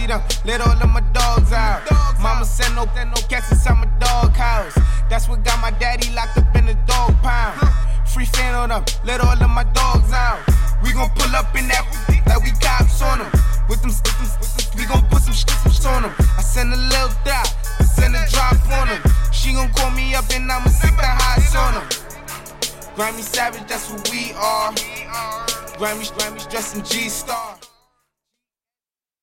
she done let all of my dogs out. Mama said no cats inside my dog house. That's what got my daddy locked up in the dog pound. Free fan on them, let all of my dogs out. We gon' pull up in that like we cops on them. With them, we gon' put some shit on them. I send a little dot, I send a drop on them. She gon' call me up and I'ma sit the highs on them. Grammy Savage, that's what we are. Grammy dressed in G-Star.